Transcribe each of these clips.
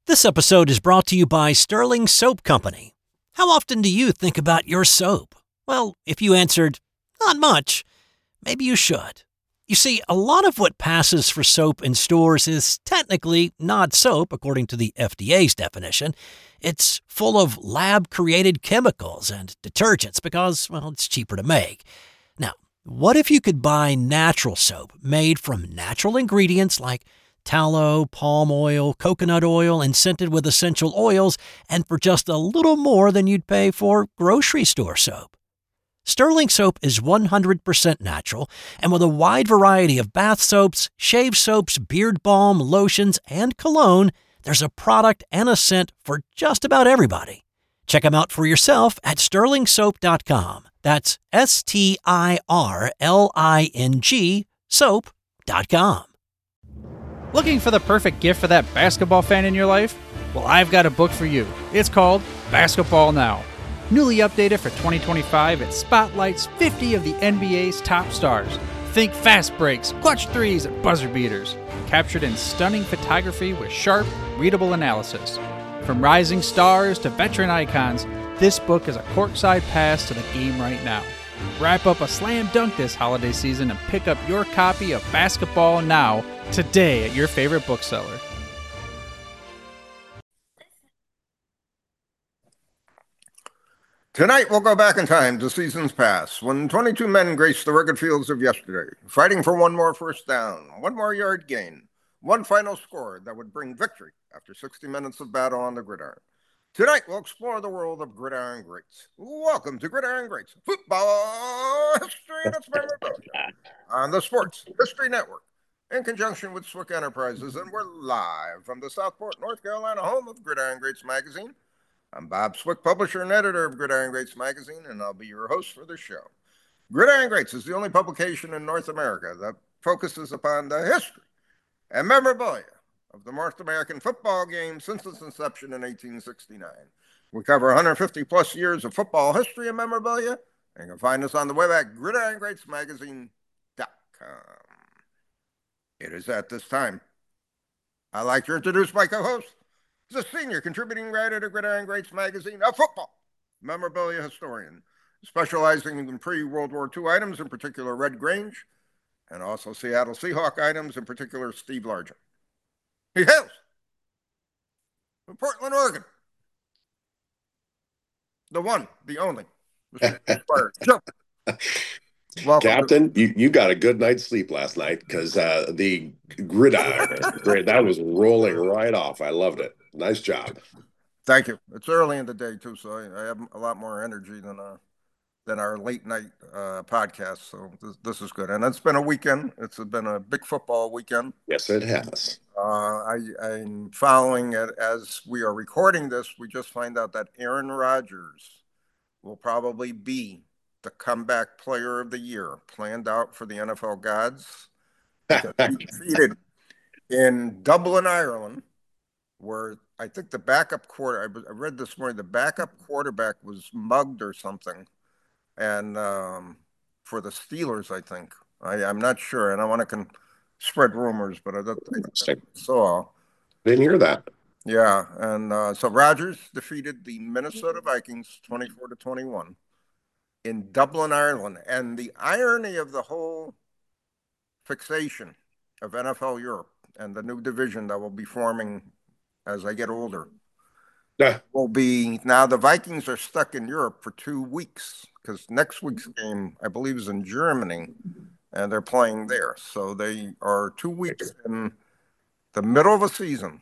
This episode is brought to you by Sterling Soap Company. How often do you think about your soap? Well, if you answered, not much, maybe you should. You see, a lot of what passes for soap in stores is technically not soap, according to the FDA's definition. It's full of lab-created chemicals and detergents because, well, it's cheaper to make. Now, what if you could buy natural soap made from natural ingredients like tallow, palm oil, coconut oil, and scented with essential oils, and for just a little more than you'd pay for grocery store soap? Sterling Soap is 100% natural, and with a wide variety of bath soaps, shave soaps, beard balm, lotions, and cologne, there's a product and a scent for just about everybody. Check them out for yourself at sterlingsoap.com. That's STIRLING soap.com. Looking for the perfect gift for that basketball fan in your life? Well, I've got a book for you. It's called Basketball Now. Newly updated for 2025, it spotlights 50 of the NBA's top stars. Think fast breaks, clutch threes, and buzzer beaters. Captured in stunning photography with sharp, readable analysis. From rising stars to veteran icons, this book is a courtside pass to the game right now. Wrap up a slam dunk this holiday season and pick up your copy of Basketball Now today at your favorite bookseller. Tonight, we'll go back in time to seasons past, when 22 men graced the rugged fields of yesterday, fighting for one more first down, one more yard gain, one final score that would bring victory after 60 minutes of battle on the gridiron. Tonight, we'll explore the world of gridiron greats. Welcome to Gridiron Greats, football history and its memorabilia on the Sports History Network, in conjunction with Swick Enterprises, and we're live from the Southport, North Carolina home of Gridiron Greats magazine. I'm Bob Swick, publisher and editor of Gridiron Greats magazine, and I'll be your host for the show. Gridiron Greats is the only publication in North America that focuses upon the history and memorabilia of the North American football game since its inception in 1869. We cover 150 plus years of football history and memorabilia, and you can find us on the web at gridirongreatsmagazine.com. It is at this time I'd like to introduce my co-host. He's a senior contributing writer to Gridiron Greats magazine, a football memorabilia historian, specializing in pre-World War II items, in particular Red Grange, and also Seattle Seahawk items, in particular Steve Largent. He hails from Portland, Oregon. The one, the only, Mr. Joe. Welcome, Captain. You got a good night's sleep last night because the gridiron, that was rolling right off. I loved it. Nice job. Thank you. It's early in the day too, so I have a lot more energy than our late night podcast. So this is good, and it's been a weekend. It's been a big football weekend. Yes, it has. I'm following it as we are recording this. We just find out that Aaron Rodgers will probably be the comeback player of the year, planned out for the NFL gods. He defeated in Dublin, Ireland, where I think the backup I read this morning, the backup quarterback was mugged or something, and for the Steelers, I think. I'm not sure, and I want to spread rumors, but I saw. Didn't hear that. Yeah, and so Rodgers defeated the Minnesota Vikings 24-21 in Dublin, Ireland, and the irony of the whole fixation of NFL Europe and the new division that will be forming as I get older will be, now the Vikings are stuck in Europe for 2 weeks because next week's game, I believe, is in Germany, and they're playing there. So they are 2 weeks in the middle of a season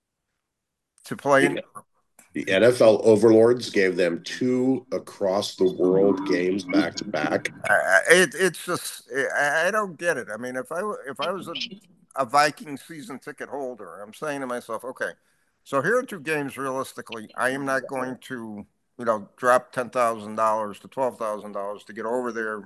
to play in Europe. The NFL overlords gave them 2 across the world games back to back. It's just, I don't get it. I mean, if I was a Viking season ticket holder, I'm saying to myself, okay, so here are 2 games realistically. I am not going to, drop $10,000 to $12,000 to get over there,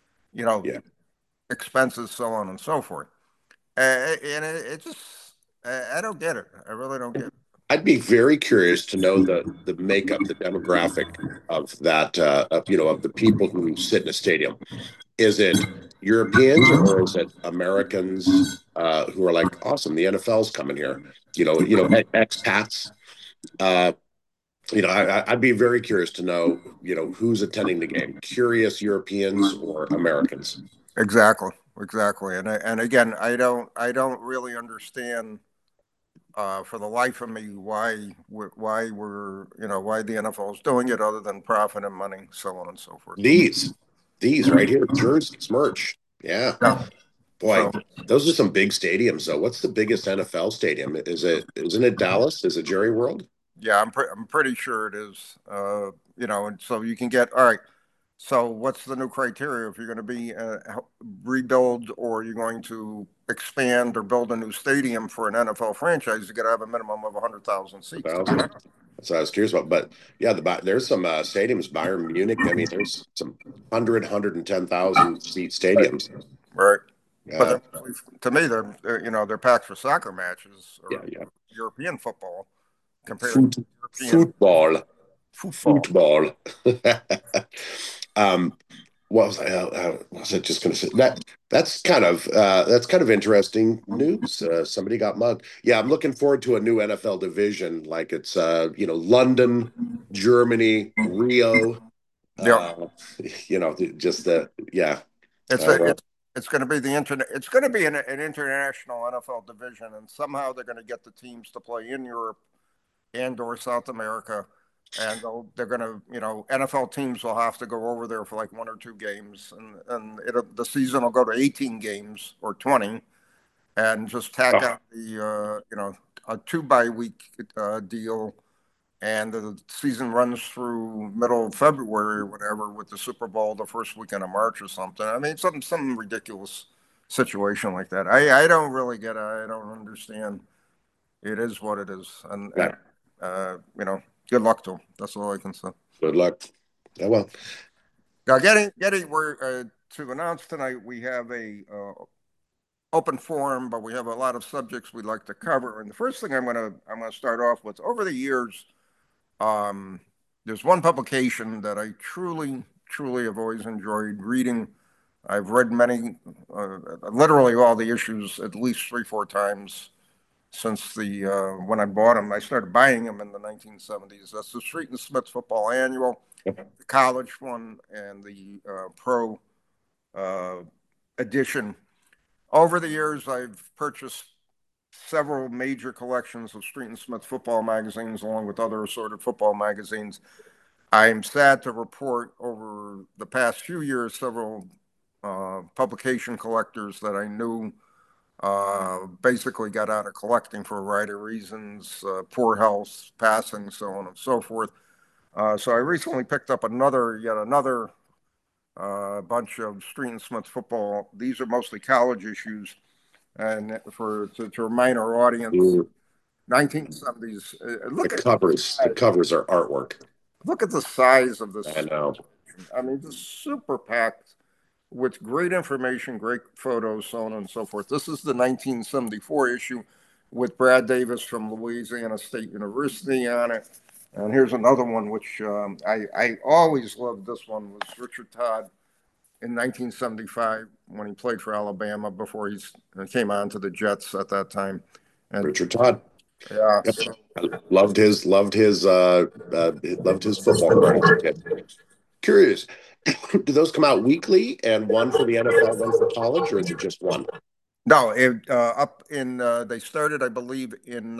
expenses, so on and so forth. And it just, I don't get it. I really don't get it. I'd be very curious to know the makeup, the demographic of that, of the people who sit in a stadium. Is it Europeans or is it Americans who are like, awesome, the NFL's coming here? expats. I'd be very curious to know, who's attending the game. Curious Europeans or Americans. Exactly. And again, I don't really understand for the life of me why why the NFL is doing it other than profit and money, so on and so forth. These right here, jerseys, merch. Yeah. Boy, those are some big stadiums, though. What's the biggest NFL stadium? Isn't it Dallas? Is it Jerry World? Yeah, I'm pretty sure it is. And so you can get all right. So what's the new criteria if you're going to be rebuild or you're going to expand or build a new stadium for an NFL franchise? You got to have a minimum of 100,000 seats. That's what I was curious about. But yeah, there's some stadiums, Bayern Munich. I mean, there's some 110,000 seat stadiums. Right. But to me, they're packed for soccer matches or European football compared to European football. What was I just going to say? That's kind of interesting news. Somebody got mugged. Yeah, I'm looking forward to a new NFL division, like it's London, Germany, Rio. It's going to be the internet. It's going to be an international NFL division, and somehow they're going to get the teams to play in Europe and/or South America, and they're going to, NFL teams will have to go over there for like 1 or 2 games, and the season will go to 18 games or 20, and just tack on the a 2-bye-week deal. And the season runs through middle of February or whatever, with the Super Bowl the first weekend of March or something. I mean, some ridiculous situation like that. I don't really get it. I don't understand. It is what it is, and good luck to them. That's all I can say. Good luck. Yeah, well. Now, we're to announce tonight. We have a open forum, but we have a lot of subjects we'd like to cover. And the first thing I'm gonna start off with, over the years. There's one publication that I truly have always enjoyed reading. I've read many, literally all the issues at least 3-4 times since when I bought them. I started buying them in the 1970s. That's the Street and Smith Football Annual, the college one, and the pro edition. Over the years, I've purchased several major collections of Street and Smith football magazines, along with other assorted football magazines. I'm sad to report over the past few years, several publication collectors that I knew basically got out of collecting for a variety of reasons, poor health, passing, so on and so forth. So I recently picked up yet another bunch of Street and Smith football. These are mostly college issues. And to remind our audience, 1970s. The covers are artwork. Look at the size of this. I know. I mean, just super packed with great information, great photos, so on and so forth. This is the 1974 issue with Brad Davis from Louisiana State University on it. And here's another one, which I always loved. This one was Richard Todd in 1975 when he played for Alabama before he came on to the Jets at that time. And Richard Todd. Yeah. Loved his football card. Curious, do those come out weekly and one for the NFL, one for college, or is it just one? No, they started, I believe, in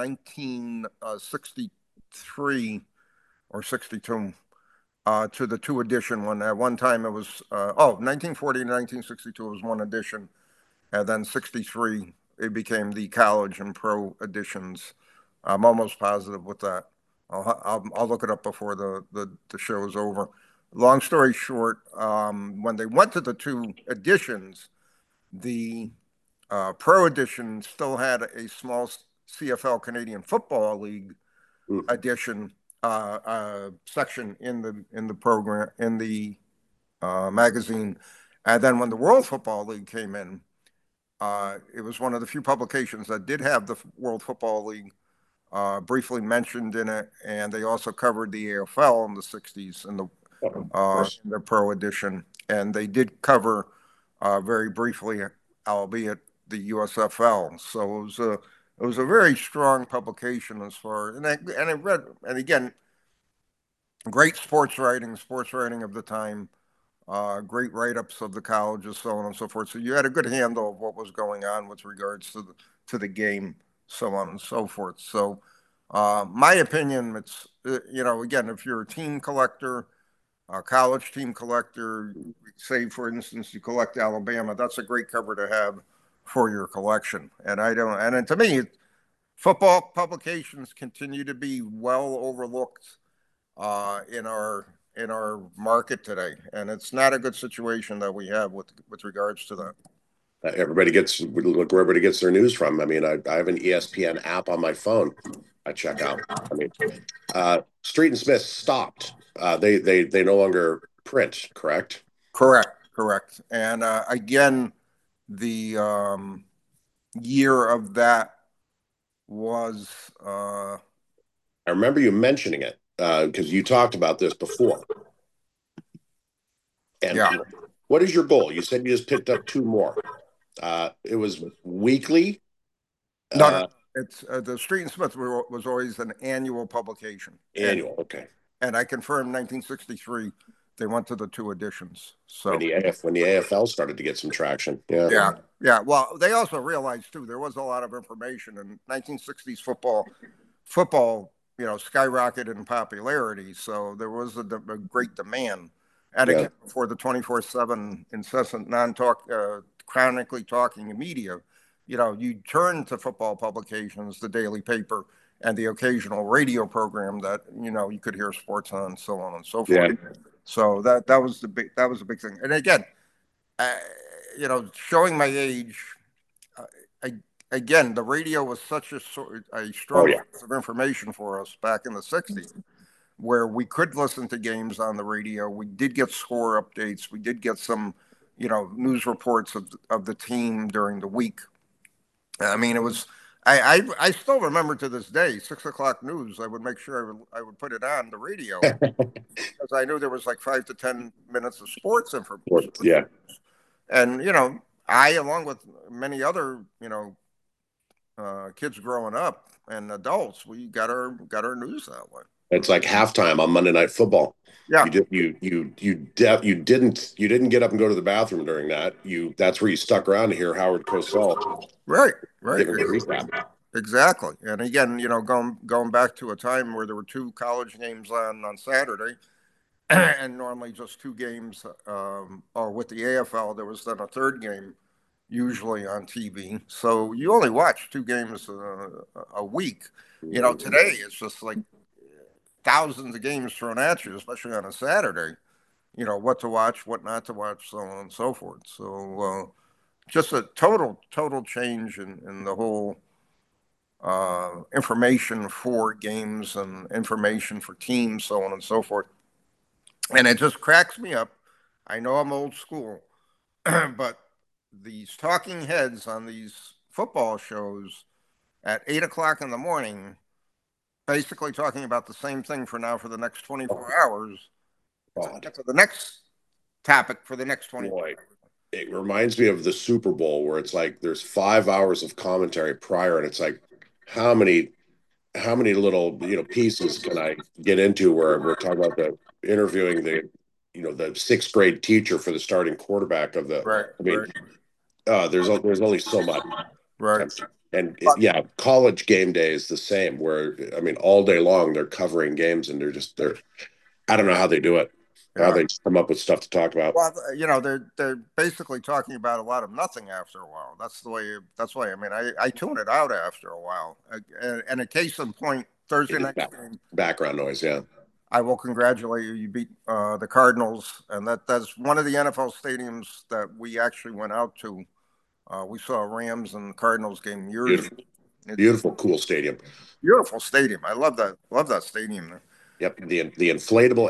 1963 or 62. To the 2 edition one. At one time it was 1940 and 1962 was 1 edition, and then 63 it became the college and pro editions. I'm almost positive with that. I'll look it up before the show is over. Long story short, when they went to the 2 editions, the pro edition still had a small CFL Canadian Football League edition section in the program, in the magazine. And then when the World Football League came in, it was one of the few publications that did have the World Football League briefly mentioned in it, and they also covered the AFL in the 60s in the pro edition, and they did cover very briefly, albeit the USFL. So it was It was a very strong publication as far, and I read, and again, great sports writing of the time, great write-ups of the colleges, so on and so forth. So you had a good handle of what was going on with regards to the game, so on and so forth. So, my opinion, it's again, if you're a team collector, a college team collector, say for instance you collect Alabama, that's a great cover to have for your collection. And I don't, and to me, football publications continue to be well overlooked in our market today, and it's not a good situation that we have with regards to that. Everybody gets look where everybody gets their news from. I mean, I have an ESPN app on my phone. I check out. I mean, Street and Smith stopped. They no longer print, correct? Correct. And again, the year of that was I remember you mentioning it because you talked about this before. And yeah. What is your goal? You said you just picked up two more. It was weekly. No. It's the Street and Smith was always an annual publication. Annual, okay. And I confirmed 1963 they went to the two editions. So when the AFL started to get some traction, yeah. Well, they also realized too there was a lot of information in 1960s football. Skyrocketed in popularity, so there was a great demand. And again, for the 24/7 incessant non-talk, chronically talking media, you turn to football publications, the daily paper, and the occasional radio program that you could hear sports on, so on and so forth. Yeah. So that was a big thing. And again, showing my age, again, the radio was such a strong source of information for us back in the 60s, where we could listen to games on the radio. We did get score updates. We did get some, news reports of the team during the week. I mean, it was. I still remember to this day, 6 o'clock news. I would make sure I would put it on the radio because I knew there was like 5 to 10 minutes of sports information. Yeah, and I, along with many other kids growing up and adults, we got our news that way. It's like halftime on Monday Night Football. Yeah, you didn't get up and go to the bathroom during that. That's where you stuck around to hear Howard Cosell. Right. Exactly. And again, going back to a time where there were two college games on Saturday, and normally just two games, or with the AFL, there was then a third game usually on TV. So you only watch two games a week. Today it's just like thousands of games thrown at you, especially on a Saturday. What to watch, what not to watch, so on and so forth. So just a total change in the whole information for games and information for teams, so on and so forth. And it just cracks me up. I know I'm old school, but these talking heads on these football shows at 8 o'clock in the morning, basically talking about the same thing for the next 24 hours. Get to the next topic for the next 24 hours. It reminds me of the Super Bowl where it's like there's 5 hours of commentary prior, and it's like how many little pieces can I get into where we're talking about interviewing the 6th grade teacher for the starting quarterback of the. Right. I mean, there's only so much. Right. And college game day is the same. Where I mean, all day long they're covering games, and they're. I don't know how they do it. How they come up with stuff to talk about. Well, they're basically talking about a lot of nothing after a while. That's why. I mean, I tune it out after a while. And a case in point, Thursday night game. Background noise, yeah. I will congratulate you. You beat the Cardinals, and that's one of the NFL stadiums that we actually went out to. We saw a Rams and Cardinals game years ago. Beautiful, cool stadium. Beautiful stadium. I love that. Love that stadium there. Yep, the inflatable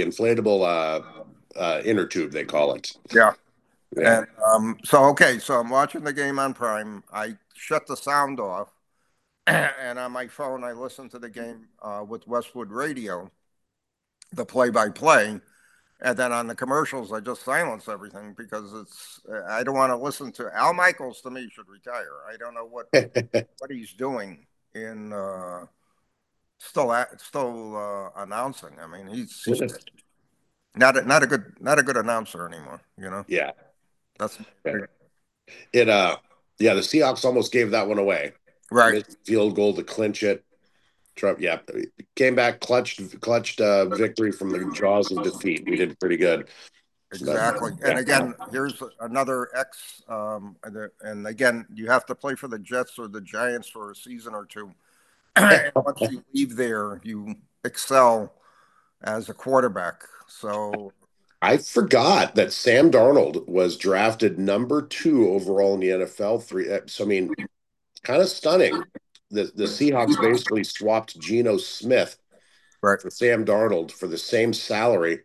inner tube, they call it. Yeah. And so I'm watching the game on Prime. I shut the sound off, and on my phone I listen to the game with Westwood Radio, the play-by-play. And then on the commercials, I just silence everything because I don't want to listen to Al Michaels. To me, should retire. I don't know what he's doing in still announcing. I mean, he's not a good announcer anymore. Yeah. That's It yeah, the Seahawks almost gave that one away. right. Missed field goal to clinch it. Trump, yeah, came back, clutched victory from the jaws of defeat. We did pretty good. But, Exactly. And yeah. again, here's another X. And again, you have to play for the Jets or the Giants for a season or two. And once you leave there, you excel as a quarterback. So I forgot that Sam Darnold was drafted number 2 overall in the NFL. So I mean, kind of stunning. The Seahawks basically swapped Geno Smith right. for Sam Darnold for the same salary.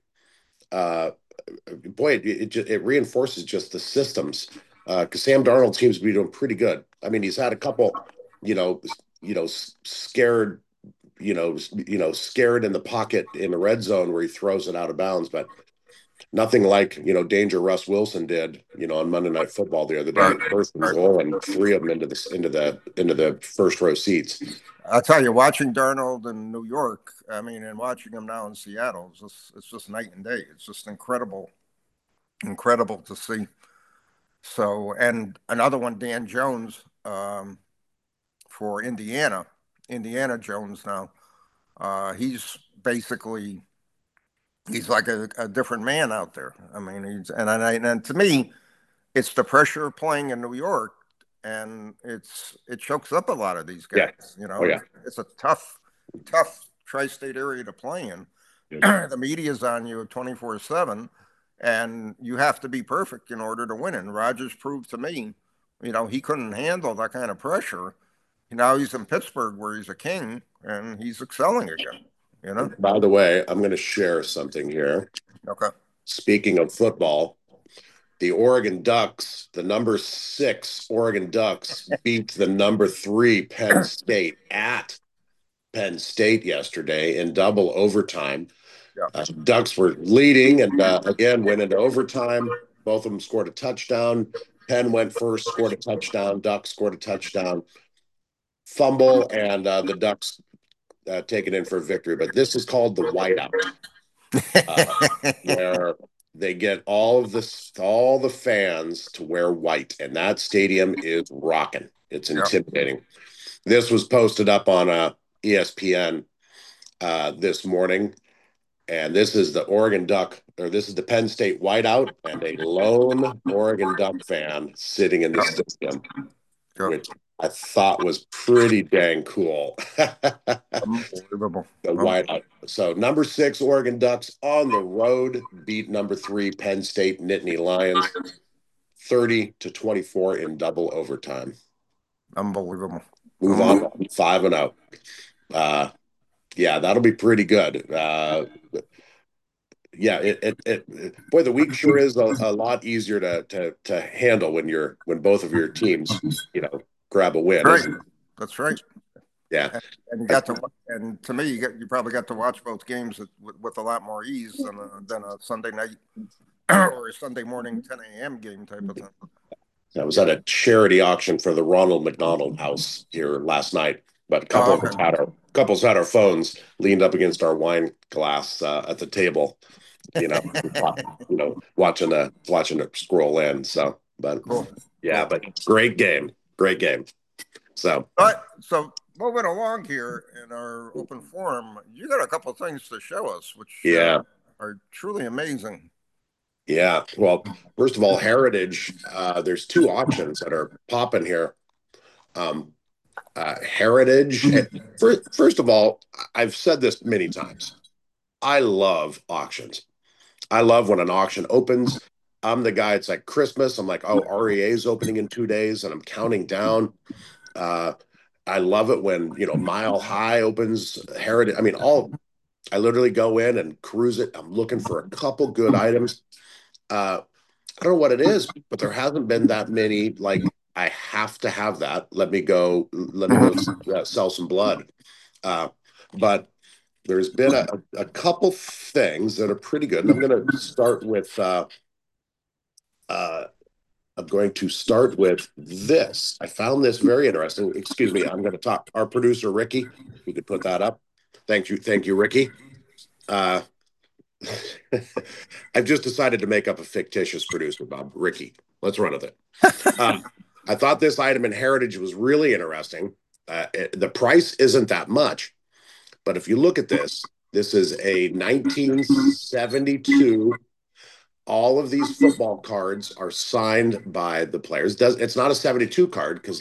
Boy, it reinforces just the systems because Sam Darnold seems to be doing pretty good. I mean, he's had a couple, you know, scared, scared in the pocket in the red zone where he throws it out of bounds, but nothing like danger Russ Wilson did on Monday Night Football the other day. Right. First and goal, and 3 of them into the first row seats. I'll tell you, watching Darnold in New York, I mean, and watching him now in Seattle, it's just night and day. It's just incredible to see. So, and another one, Dan Jones, for Indiana Jones now. He's like a different man out there. I mean, and to me, it's the pressure of playing in New York, and it chokes up a lot of these Yeah. guys. Oh, yeah. It's a tough tri-state area to play in. The media's on you 24/7, and you have to be perfect in order to win. And Rodgers proved to me, he couldn't handle that kind of pressure. Now he's in Pittsburgh where he's a king and he's excelling again. By the way, I'm going to share something here. Okay. Speaking of football, the Oregon Ducks, the number 6 Oregon Ducks, beat the number 3 Penn State at Penn State yesterday in double overtime. Yeah. Ducks were leading and again went into overtime. Both of them scored a touchdown. Penn went first, scored a touchdown. Ducks scored a touchdown. Fumble, and the Ducks take it in for a victory. But this is called the whiteout, where they get all the fans to wear white, and that stadium is rocking. It's intimidating. Yeah. This was posted up on ESPN this morning, and this is the this is the Penn State whiteout, and a lone Oregon Duck fan sitting in the stadium, which I thought was pretty dang cool. Unbelievable. The whiteout. So number 6 Oregon Ducks on the road beat number 3 Penn State Nittany Lions 30-24 in double overtime. Unbelievable. Move on 5-0. Yeah, that'll be pretty good. Yeah, boy, the week sure is a lot easier to handle when both of your teams, grab a win. Right. That's right. Yeah, and to me, you probably got to watch both games with a lot more ease than a Sunday night or a Sunday morning 10 a.m. game type of thing. I was at a charity auction for the Ronald McDonald House here last night, but couples had our phones leaned up against our wine glass at the table, watching it scroll in. So, but cool. Yeah, but great game. So, moving along here in our open forum, you got a couple of things to show us, which are truly amazing. Yeah. Well, first of all, Heritage, there's 2 auctions that are popping here. Heritage, first of all, I've said this many times. I love auctions. I love when an auction opens. I'm the guy, it's like Christmas. I'm like, oh, REA is opening in 2 days, and I'm counting down. I love it when, Mile High opens, Heritage. I mean, I literally go in and cruise it. I'm looking for a couple good items. I don't know what it is, but there hasn't been that many, like, I have to have that. Let me go sell some blood. But there's been a couple things that are pretty good. And uh, I'm going to start with this. I found this very interesting. Excuse me, I'm going to talk. Our producer, Ricky, you could put that up. Thank you, Ricky. Uh, I've just decided to make up a fictitious producer, Bob. Ricky, let's run with it. I thought this item in Heritage was really interesting. The price isn't that much, but if you look at this, this is a 1972. All of these football cards are signed by the players. It's not a 72 card because,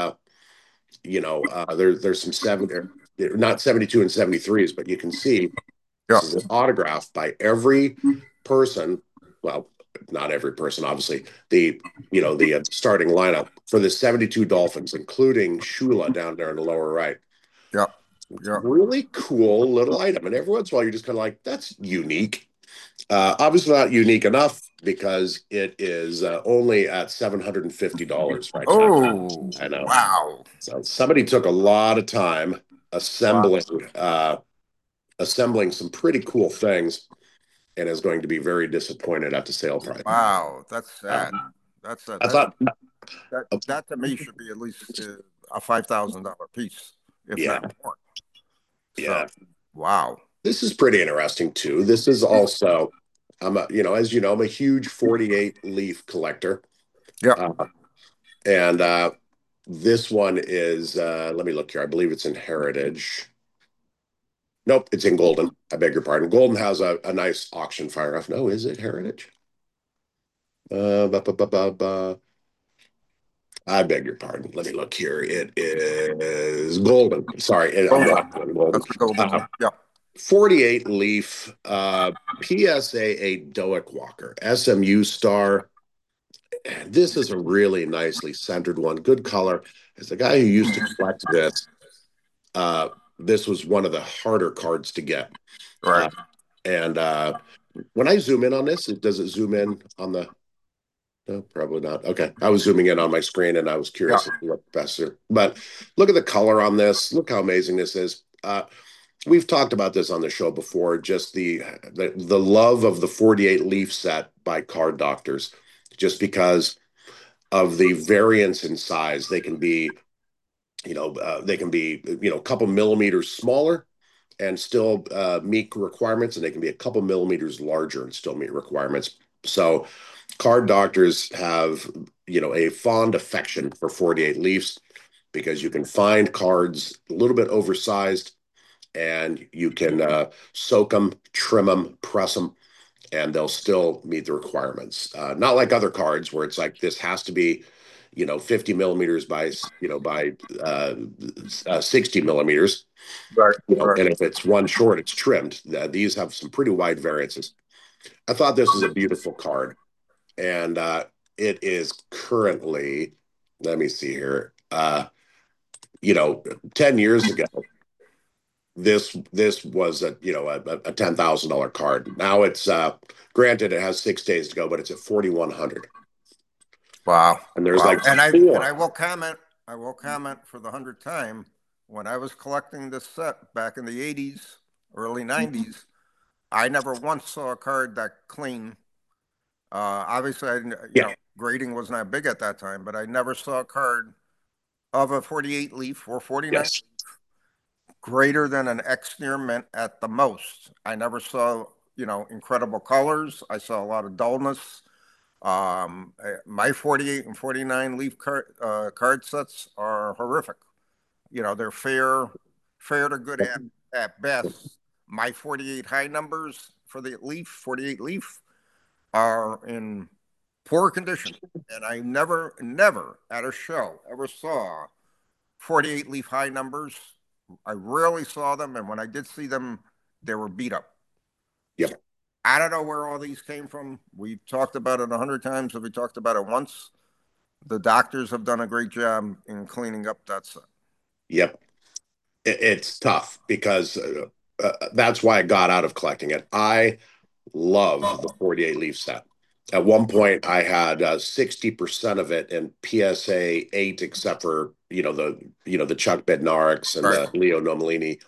there's some they're not 72 and 73s, but you can see Yeah. this is an autograph by every person. Well, not every person, obviously. The starting lineup for the 72 Dolphins, including Shula down there in the lower right. Yeah. Yeah. Really cool little item. And every once in a while, you're just kind of like, that's unique. Obviously not unique enough because it is only at $750 right now. Oh, I know. wow. So somebody took a lot of time assembling some pretty cool things and is going to be very disappointed at the sale price. Wow, that's sad. I thought That to me should be at least a $5,000 piece, if Yeah. not more. Yeah. So, wow. This is pretty interesting too. This is also, as you know, I'm a huge 48 leaf collector. Yeah. And this one is, let me look here. I believe it's in Heritage. Nope, it's in Golden. I beg your pardon. Golden has a nice auction fire off. No, is it Heritage? I beg your pardon. Let me look here. It is Golden. Sorry, I'm not doing Golden. That's the Golden. Yeah. 48 leaf PSA Doak Walker, SMU star. This is a really nicely centered one. Good color. As a guy who used to collect this was one of the harder cards to get. Right. And when I zoom in on this, does it zoom in on the? No, probably not. Okay. I was zooming in on my screen and I was curious to look faster. But look at the color on this. Look how amazing this is. We've talked about this on the show before, just the love of the 48 leaf set by Card Doctors, just because of the variance in size. They can be, a couple millimeters smaller and still meet requirements, and they can be a couple millimeters larger and still meet requirements. So Card Doctors have, a fond affection for 48 leaves because you can find cards a little bit oversized and you can soak them, trim them, press them, and they'll still meet the requirements. Not like other cards where it's like this has to be, 50 millimeters by 60 millimeters. Right. Right. And if it's one short, it's trimmed. These have some pretty wide variances. I thought this was a beautiful card, and it is currently. Let me see here. 10 years ago, this was a $10,000 card. Now it's granted it has 6 days to go, but it's at 4,100. Wow. And there's I will comment for the 100th time. When I was collecting this set back in the 80s, early 90s, I never once saw a card that clean. Obviously, grading was not big at that time, but I never saw a card of a 48 leaf or 49 leaf greater than an X-Near Mint at the most. I never saw, incredible colors. I saw a lot of dullness. My 48 and 49 leaf card sets are horrific. They're fair to good at best. My 48 high numbers for the 48 leaf are in poor condition. And I never at a show ever saw 48 leaf high numbers. I rarely saw them. And when I did see them, they were beat up. Yep. I don't know where all these came from. We've talked about it 100 times. Have we talked about it once? The doctors have done a great job in cleaning up that set. Yep. It's tough because that's why I got out of collecting it. I love the 48 leaf set. At one point, I had 60% of it in PSA 8, except for the Chuck Bednareks and the Leo Nomalini.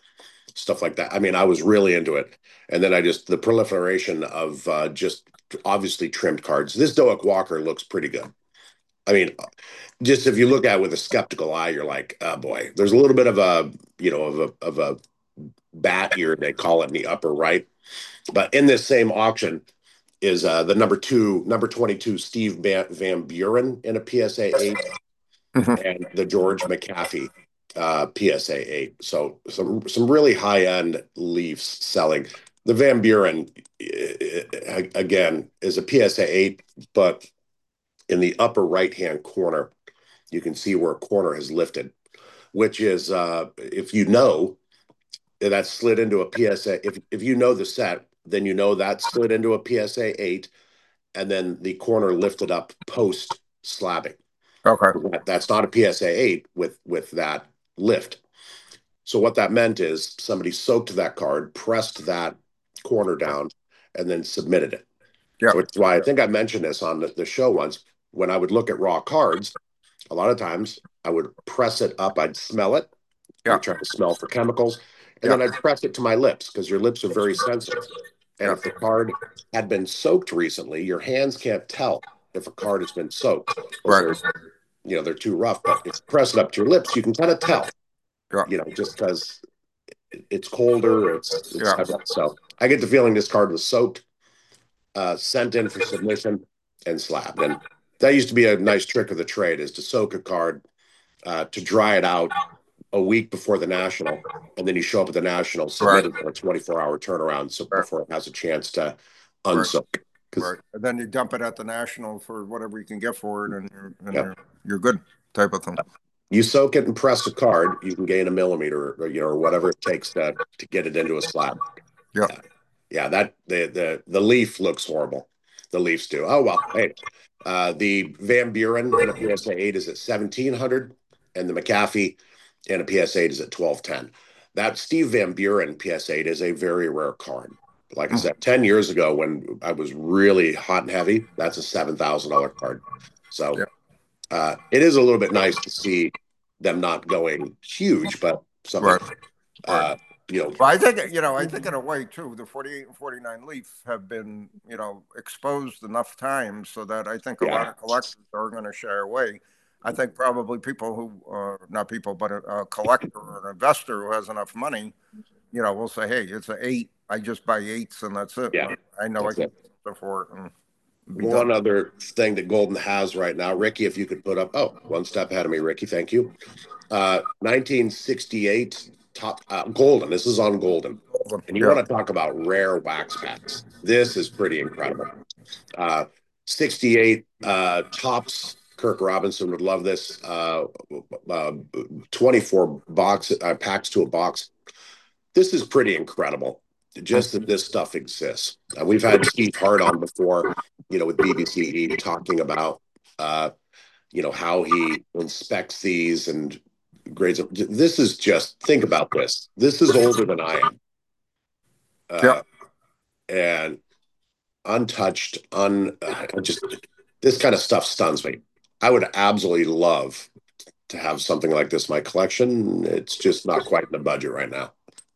stuff like that. I mean, I was really into it. And then the proliferation of just obviously trimmed cards. This Doak Walker looks pretty good. I mean, just if you look at it with a skeptical eye, you're like, oh boy, there's a little bit of a, of a bat here, they call it in the upper right. But in this same auction is the number 22, Steve Van Buren in a PSA 8 and the George McAfee PSA 8. So some really high end Leafs selling. The Van Buren again is a PSA 8, but in the upper right hand corner, you can see where a corner has lifted, which is if you know that slid into a PSA. If you know the set, then you know that slid into a PSA 8, and then the corner lifted up post slabbing. Okay. That's not a PSA 8 with that lift. So what that meant is somebody soaked that card, pressed that corner down, and then submitted it. Yeah. Which is why I think I mentioned this on the show once. When I would look at raw cards, a lot of times I would press it up, I'd smell it. Yeah. I'd try to smell for chemicals. And then I'd press it to my lips because your lips are very sensitive. And if the card had been soaked recently, your hands can't tell if a card has been soaked. Right. They're too rough. But if you press it up to your lips, you can kind of tell. Yeah. Just because it's colder. So I get the feeling this card was soaked, sent in for submission, and slabbed. And that used to be a nice trick of the trade, is to soak a card, to dry it out a week before the national, and then you show up at the national, submit it for a 24-hour turnaround, so before it has a chance to unsoak. Right. And then you dump it at the national for whatever you can get for it, and you're good, type of thing. You soak it and press a card, you can gain a millimeter, or whatever it takes to get it into a slab. That the Leaf looks horrible. The Leafs do. Oh well. Hey, the Van Buren in a PSA 8 is at 1,700, and the McAfee in a PSA 8 is at 1,210. That Steve Van Buren PSA 8 is a very rare card. Like I said, 10 years ago when I was really hot and heavy, that's a $7,000 card. So it is a little bit nice to see them not going huge, but something. Well, I think in a way too, the 48 and 49 Leaf have been, exposed enough times so that I think a lot of collectors are going to shy away. I think probably people who, not people, but a collector or an investor who has enough money, will say, hey, it's an 8. I just buy 8s and that's it. Yeah, I know I can get something for it. And one other thing that Golden has right now, Ricky, if you could put up, one step ahead of me, Ricky, thank you. 1968 top Golden. This is on Golden. And you want to talk about rare wax packs. This is pretty incredible. 68 Topps. Kirk Robinson would love this. 24 packs to a box. This is pretty incredible. Just that this stuff exists. We've had Steve Hart on before, with BBC talking about, how he inspects these and grades them. This is just, think about this. This is older than I am. And untouched, this kind of stuff stuns me. I would absolutely love to have something like this in my collection. It's just not quite in the budget right now,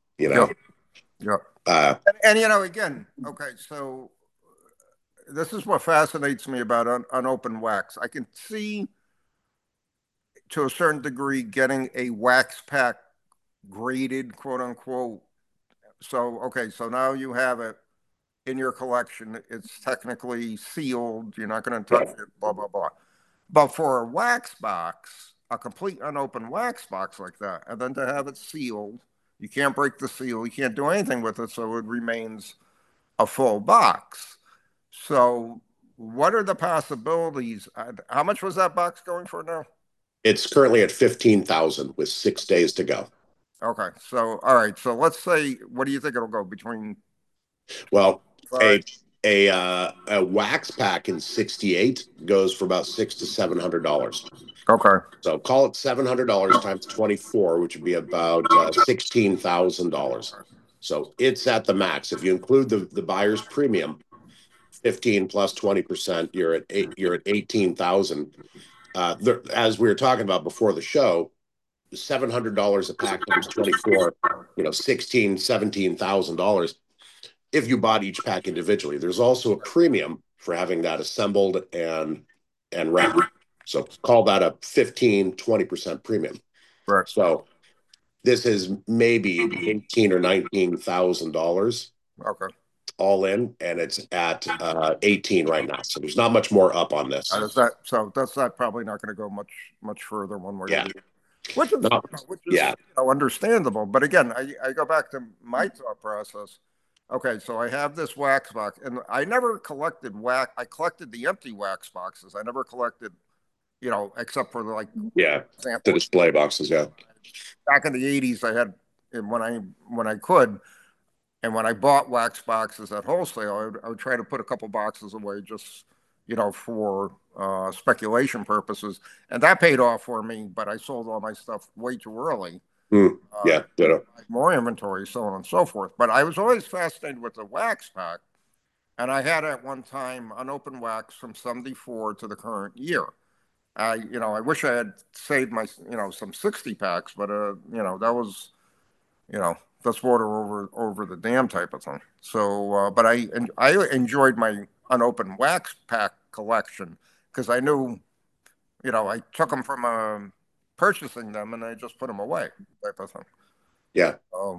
again, okay, so this is what fascinates me about unopened wax. I can see, to a certain degree, getting a wax pack graded, quote unquote. So now you have it in your collection. It's technically sealed. You're not going to touch it, blah, blah, blah. But for a wax box, a complete unopened wax box like that, and then to have it sealed, you can't break the seal, you can't do anything with it, so it remains a full box. So what are the possibilities? How much was that box going for now? It's currently at 15,000 with 6 days to go. Okay, so all right, so let's say, what do you think it'll go between? Well, a wax pack in 68 goes for about $600 to $700. Okay. So call it $700 times 24, which would be about $16,000. So it's at the max. If you include the buyer's premium, 15 plus 20%, you're at 18,000. As we were talking about before the show, $700 a pack times 24, $17,000 if you bought each pack individually. There's also a premium for having that assembled and wrapped. So call that a 15-20% premium. Right. So this is maybe $18,000 or $19,000 Okay. all in, and it's at 18 right now. So there's not much more up on this. That's not probably not going to go much further one way or Yeah. the other. Which is, No. Yeah. understandable. But again, I go back to my thought process. Okay, so I have this wax box, and I never collected wax. I collected the empty wax boxes. I never collected, except for the The example. display boxes. Yeah. Back in the '80s, I had when I could, and when I bought wax boxes at wholesale, I would try to put a couple boxes away just for speculation purposes, and that paid off for me. But I sold all my stuff way too early. Yeah, more inventory, so on and so forth. But I was always fascinated with the wax pack, and I had at one time unopened wax from '74 to the current year. I wish I had saved my some 60 packs, but that was that's water over the dam type of thing. So, but I enjoyed my unopened wax pack collection because I knew, I took them from purchasing them and I just put them away type of thing. Yeah.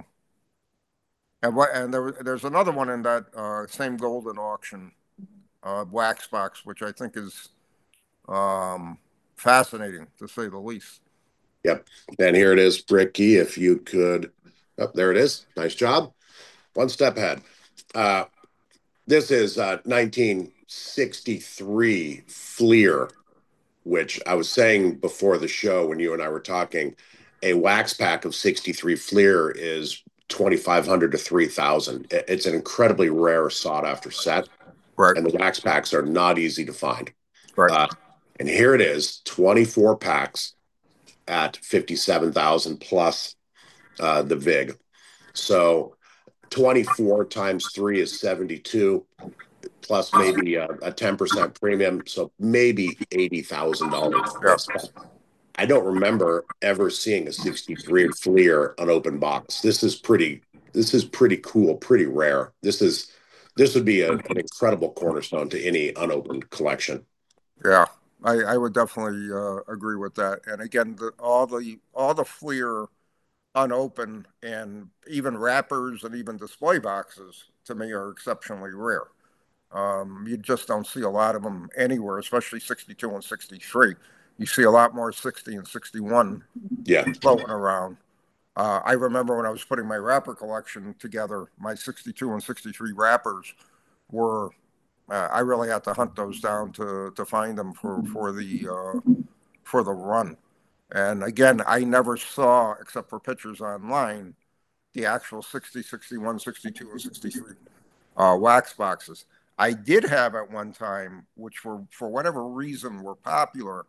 And there's another one in that same golden auction wax box, which I think is fascinating to say the least. Yep. And here it is, Ricky. If you could, there it is. Nice job. One step ahead. This is 1963 Fleer, which I was saying before the show when you and I were talking. A wax pack of 63 Fleer is 2,500 to 3,000. It's an incredibly rare, sought-after set, right? And the wax packs are not easy to find, right? And here it is, 24 packs at 57,000 plus the VIG. So 24 times 3 is 72, plus maybe a 10% premium, so maybe $80,000. Yeah. I don't remember ever seeing a 63 Fleer unopened box. This is pretty cool, pretty rare. This would be an incredible cornerstone to any unopened collection. Yeah, I would definitely agree with that. And again, all the Fleer unopened and even wrappers and even display boxes to me are exceptionally rare. You just don't see a lot of them anywhere, especially 62 and 63. You see a lot more 60 and 61 floating around. I remember when I was putting my wrapper collection together, my 62 and 63 wrappers were, I really had to hunt those down to find them for the run. And again, I never saw, except for pictures online, the actual 60, 61, 62, and 63 wax boxes. I did have at one time, which were, for whatever reason, were popular.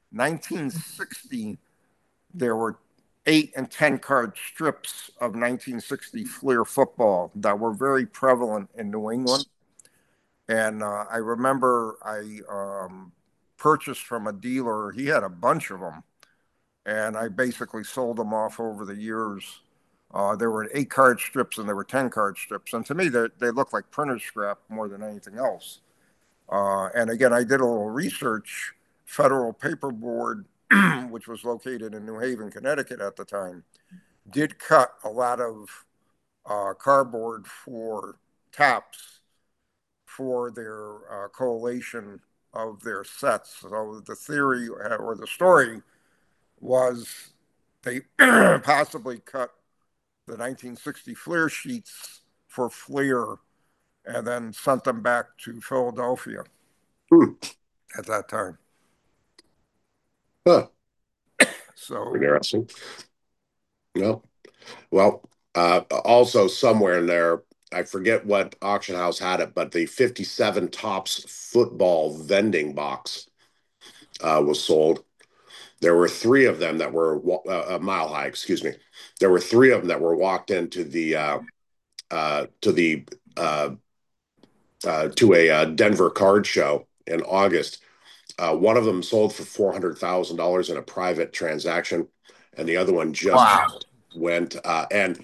1960, there were 8 and 10 card strips of 1960 Fleer football that were very prevalent in New England. And I remember I purchased from a dealer. He had a bunch of them. And I basically sold them off over the years. There were 8 card strips and there were 10 card strips. And to me, they look like printer's scrap more than anything else. And again, I did a little research. Federal Paper Board, which was located in New Haven, Connecticut at the time, did cut a lot of cardboard for tops for their collation of their sets. So the theory or the story was they possibly cut the 1960 Fleer sheets for Fleer and then sent them back to Philadelphia at that time. Huh. So interesting. No. Well, also somewhere in there, I forget what auction house had it, but the 57 Topps football vending box was sold. There were 3 of them that were Mile High, excuse me. There were 3 of them that were walked into to a Denver card show in August. One of them sold for $400,000 in a private transaction, and the other one just Wow. went and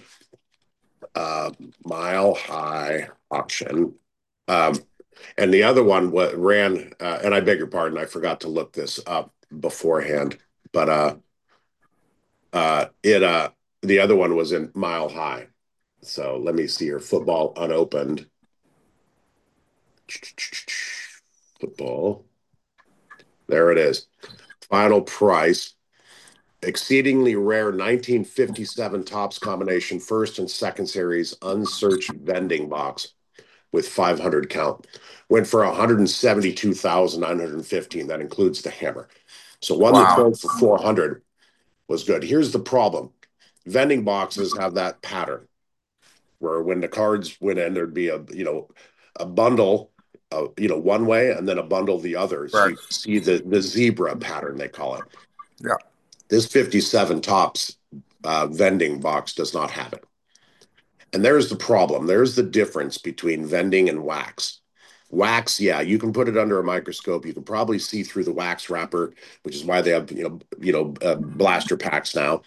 Mile High auction. And the other one ran, and I beg your pardon, I forgot to look this up beforehand, but it the other one was in Mile High. So let me see here. Football unopened. Football. There it is. Final price. Exceedingly rare 1957 Topps combination first and second series unsearched vending box with 500 count. Went for 172,915. That includes the hammer. So one that Wow. sold for 400 was good. Here's the problem. Vending boxes have that pattern where when the cards went in, there'd be a bundle, one way and then a bundle the other. So Right. you see the zebra pattern, they call it. Yeah. This 57 Topps vending box does not have it. And there's the problem. There's the difference between vending and wax. Wax, yeah, you can put it under a microscope. You can probably see through the wax wrapper, which is why they have blaster packs now.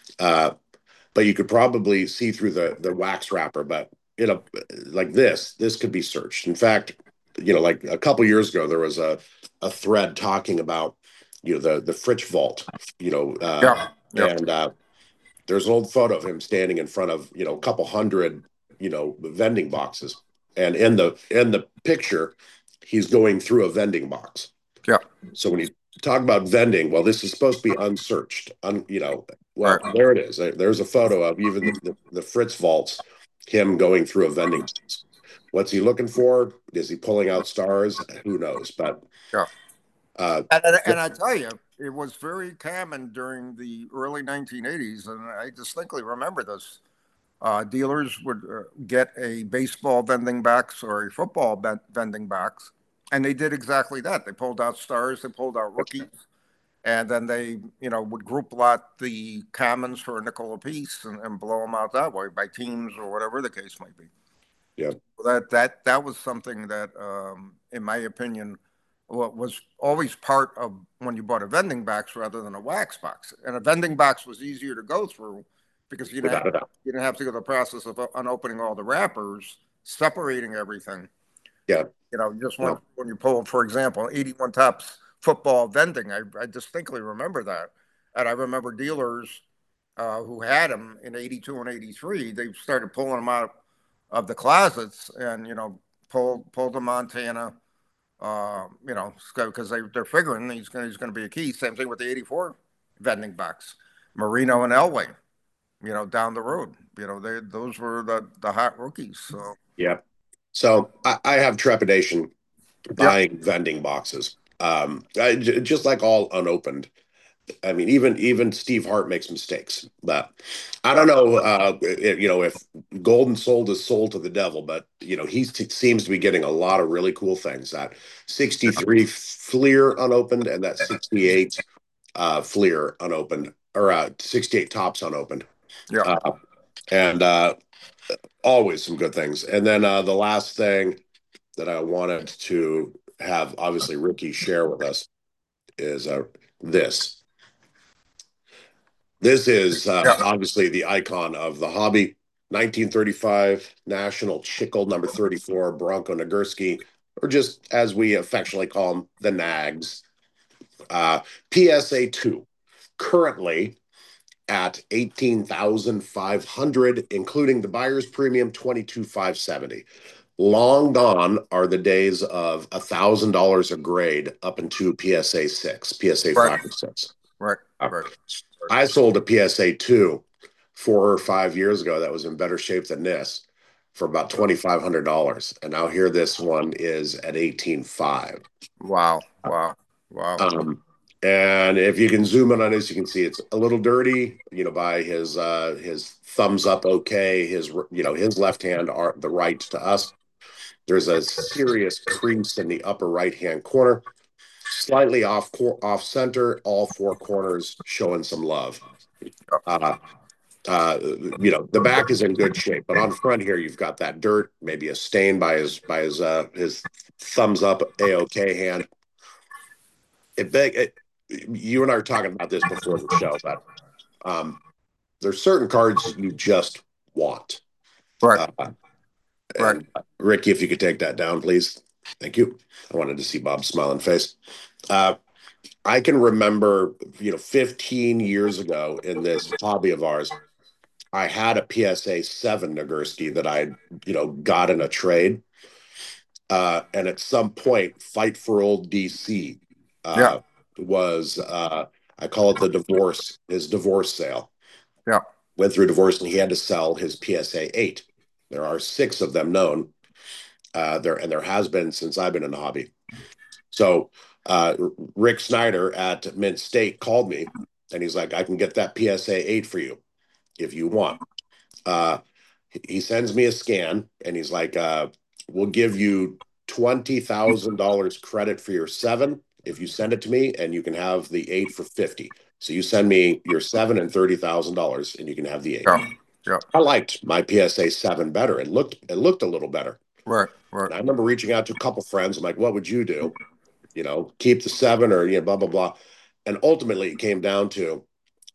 But you could probably see through the wax wrapper. But like this could be searched. In fact, like a couple years ago, there was a thread talking about the Fritz vault, Yeah. Yeah. and there's an old photo of him standing in front of a couple hundred vending boxes, and in the picture, he's going through a vending box. Yeah. So when you talk about vending, well, this is supposed to be unsearched. Well, Right. there it is. There's a photo of even the Fritz vaults, him going through a vending box. What's he looking for? Is he pulling out stars? Who knows? But Yeah. uh, And I tell you, it was very common during the early 1980s, and I distinctly remember this. Dealers would get a baseball vending box or a football vending box, and they did exactly that. They pulled out stars, they pulled out rookies, and then they, would group lot the commons for a nickel apiece and blow them out that way by teams or whatever the case might be. yeah, That was something that, in my opinion, was always part of when you bought a vending box rather than a wax box. And a vending box was easier to go through because without a doubt. you didn't have to go through the process of unopening all the wrappers, separating everything. Yeah, Just no, when you pull, for example, 81 Topps football vending, I distinctly remember that. And I remember dealers who had them in 82 and 83, they started pulling them out of the closets and, pulled the Montana, because they're figuring he's going to be a key. Same thing with the 84 vending box, Marino and Elway, down the road. Those were the hot rookies. So, yeah. So I have trepidation yeah, buying vending boxes. Just like all unopened. I mean, even Steve Hart makes mistakes, but I yeah, don't know. If Golden Sold is sold to the devil, but he seems to be getting a lot of really cool things. That 63 Fleer unopened and that 68 Fleer unopened, or 68 Topps unopened, yeah, uh, and always some good things. And then the last thing that I wanted to have, obviously, Ricky share with us is this. This is yeah. obviously the icon of the hobby. 1935 National Chickle number 34 Bronco Nagurski, or just as we affectionately call them, the Nags. PSA 2, currently at 18,500, including the buyer's premium 22,570. Long gone are the days of $1,000 a grade up into PSA 6, PSA Right, 5 or 6. right, Uh, right. I sold a PSA 2 4 or 5 years ago that was in better shape than this for about $2,500. And now here this one is at 18,500. Wow, wow, wow. Um, and if you can zoom in on this, you can see it's a little dirty, by his thumbs up. Okay, his left hand are the right to us. There's a serious crease in the upper right hand corner, slightly off center. All four corners showing some love. Uh, the back is in good shape, but on front here you've got that dirt, maybe a stain by his thumbs up A-OK hand. You and I were talking about this before the show, but Um, there's certain cards you just want. Right, Uh, right, and Ricky, if you could take that down, please. Thank you. I wanted to see Bob's smiling face. Uh, I can remember, 15 years ago in this hobby of ours, I had a PSA 7 Nagurski that I, got in a trade. And at some point, Fight for Old DC yeah, uh, was, I call it his divorce sale. yeah, Went through divorce and he had to sell his PSA 8. There are 6 of them known. There has been since I've been in the hobby. So uh, Rick Snyder at Mint State called me and he's like, I can get that PSA 8 for you if you want. Uh, he sends me a scan and he's like, we'll give you $20,000 credit for your 7 if you send it to me, and you can have the 8 for 50. So you send me your 7 and $30,000 and you can have the 8. yeah, yeah. I liked my PSA 7 better. It looked a little better. Right, right, And I remember reaching out to a couple friends. I'm like, what would you do? Keep the 7 or blah blah blah. And ultimately it came down to,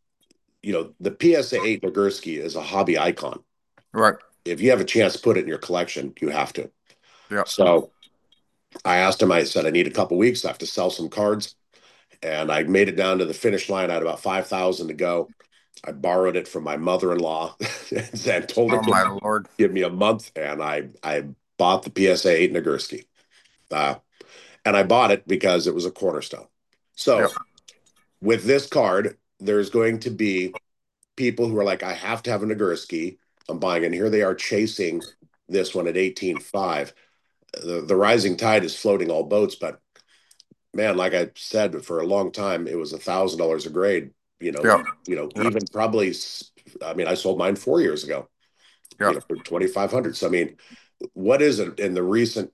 the PSA 8 Nagurski is a hobby icon. right. If you have a chance to put it in your collection, you have to. Yeah, So I asked him, I said, I need a couple weeks. I have to sell some cards. And I made it down to the finish line. I had about 5,000 to go. I borrowed it from my mother-in-law and told her oh my to Lord. give me a month. And I bought the PSA 8 Nagurski. Uh, and I bought it because it was a cornerstone. Yeah, So with this card, there's going to be people who are like, I have to have a Nagurski. I'm buying it. And here they are chasing this one at 18.5. The rising tide is floating all boats, but man, like I said, for a long time, it was $1,000 a grade. yeah, yeah, Even probably. I mean, I sold mine 4 years ago. yeah. For 2,500. So I mean, what is it in the recent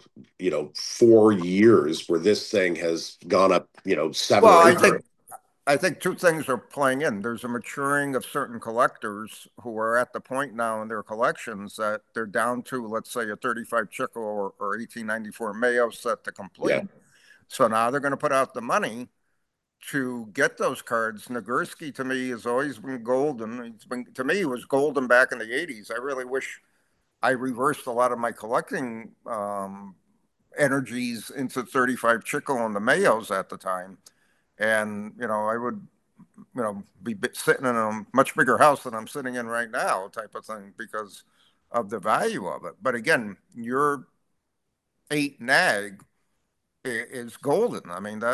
4 years where this thing has gone up seven Well, or I eight? think I think two things are playing in. There's a maturing of certain collectors who are at the point now in their collections that they're down to, let's say, a 35 Chico or 1894 Mayo set to Yeah, complete. So now they're going to put out the money to get those cards. Nagurski to me has always been golden. To me, it was golden back in the 80s. I really wish I reversed a lot of my collecting energies into 35 Chico and the Mayos at the time. And, I would, be sitting in a much bigger house than I'm sitting in right now type of thing because of the value of it. But again, your 8 nag is golden. I mean,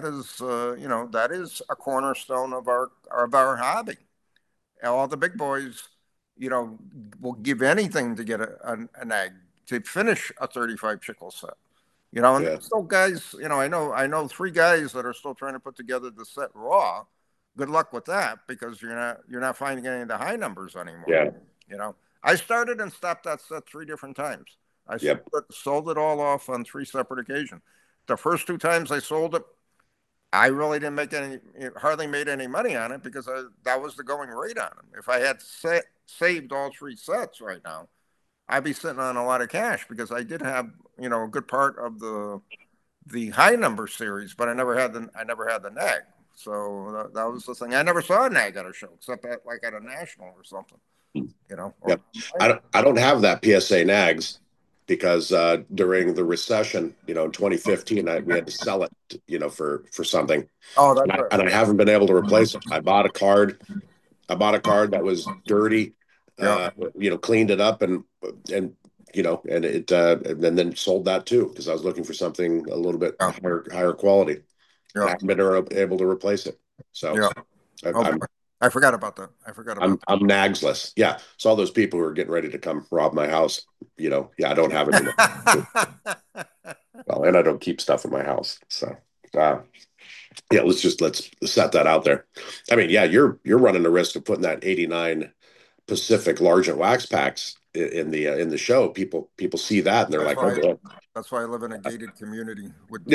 that is a cornerstone of our hobby. All the big boys, you know, will give anything to get a nag to finish a 35 chickle set. And yeah, there's still guys. I know 3 guys that are still trying to put together the set raw. Good luck with that because you're not finding any of the high numbers anymore. yeah, I started and stopped that set 3 different times. I yep, sold it all off on 3 separate occasions. The first 2 times I sold it, I really didn't hardly made any money on it because that was the going rate on them. If I had saved all 3 sets right now, I'd be sitting on a lot of cash because I did have, a good part of the high number series, but I never had the nag. So that was the thing. I never saw a nag at a show except at a national or something, or yep. I don't have that PSA nags because during the recession, in 2015, we had to sell it, for something, oh, and that's I, right. and I haven't been able to replace it. I bought a card. I bought a card that was dirty, Yeah, cleaned it up and and it and then sold that too because I was looking for something a little bit yeah, higher quality, and yeah, I haven't been able to replace it. So yeah. I, Oh, I'm I forgot about that. I forgot I'm about I'm nagsless. Yeah, so all those people who are getting ready to come rob my house, yeah, I don't have it anymore. that. Well, and I don't keep stuff in my house. So uh, yeah, let's set that out there. I mean, yeah, you're running the risk of putting that 89 Pacific large and wax packs in the show. People see that and they're That's like, oh why. boy. That's why I live in a gated community with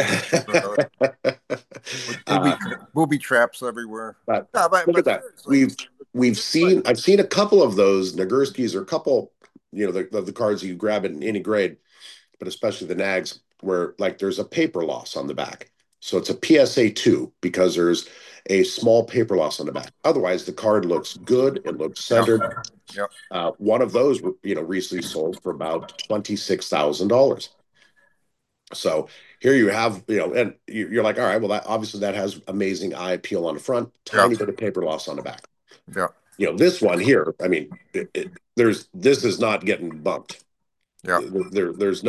with uh, booby traps everywhere. but No, but look at but that. seriously, We've think about seen I've seen a couple of those Nagurskis or a couple, the cards you grab in any grade, but especially the nags where like there's a paper loss on the back. So it's a PSA 2 because there's a small paper loss on the back. Otherwise, the card looks good. It looks centered. Yep. One of those, recently sold for about $26,000. So here you have, and you're like, all right, well, that has amazing eye appeal on the front, tiny bit of paper loss on the back. Yeah. This one here, I mean, this is not getting bumped. Yeah. There's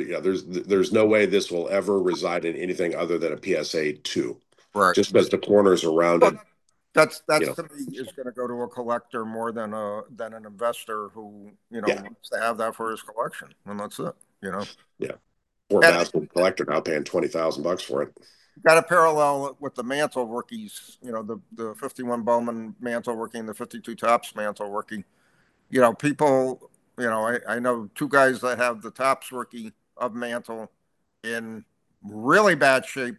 no way this will ever reside in anything other than a PSA 2. Right. Just because the corners are rounded. That's to me is going to go to a collector more than an investor who wants to have that for his collection, and that's it. Yeah. Or a basketball collector now paying $20,000 for it. Got a parallel with the Mantle rookies. The 51 Bowman Mantle rookie and the 52 Topps Mantle rookie. People. I know two guys that have the Topps rookie of Mantle in really bad shape,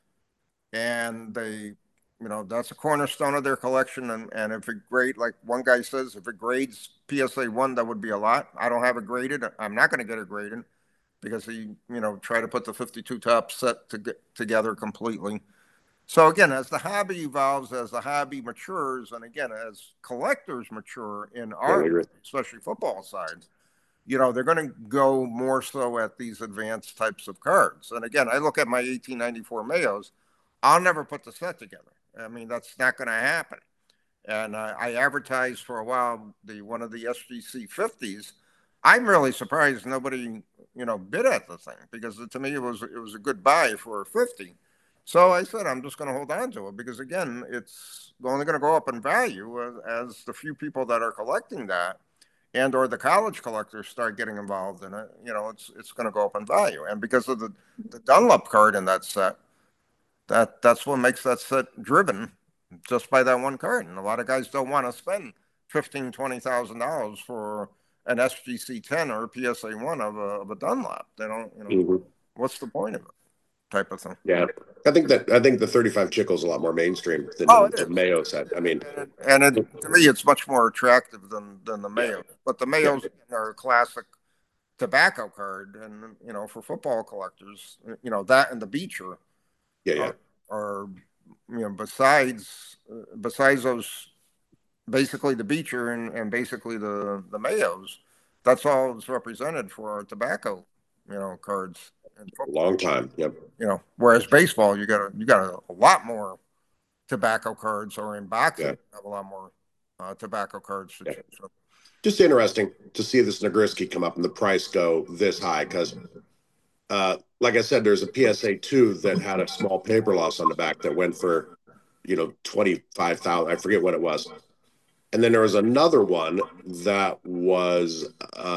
and they. That's a cornerstone of their collection. And if it grade, like one guy says, if it grades PSA 1, that would be a lot. I don't have it graded. I'm not going to get it graded because he, tried to put the 52 top set together completely. So again, as the hobby evolves, as the hobby matures, and again, as collectors mature in our, especially football side, they're going to go more so at these advanced types of cards. And again, I look at my 1894 Mayos. I'll never put the set together. I mean, that's not going to happen. And I advertised for a while one of the SGC 50s. I'm really surprised nobody, bid at the thing because to me it was a good buy for a 50. So I said I'm just going to hold on to it because again, it's only going to go up in value as the few people that are collecting that and or the college collectors start getting involved in it. It's going to go up in value. And because of the Dunlop card in that set. That's what makes that set driven just by that one card. And a lot of guys don't want to spend $15,000-$20,000 for an SGC 10 or a PSA 1 of a Dunlop. They don't, what's the point of it? Type of thing. Yeah. I think the 35 Chickle is a lot more mainstream than the Mayo set. I mean, and to me, it's much more attractive than the Mayo. But the Mayos are a classic tobacco card. And, for football collectors, that and the Beecher. Or besides those, basically the Beecher and basically the Mayos, that's all that's represented for our tobacco, cards. A long time, yep. Whereas baseball, you got a lot more tobacco cards, or in boxing, have a lot more tobacco cards to choose from. Just interesting to see this Nagurski come up and the price go this high because. Like I said, there's a PSA 2 that had a small paper loss on the back that went for, 25,000. I forget what it was. And then there was another one that was,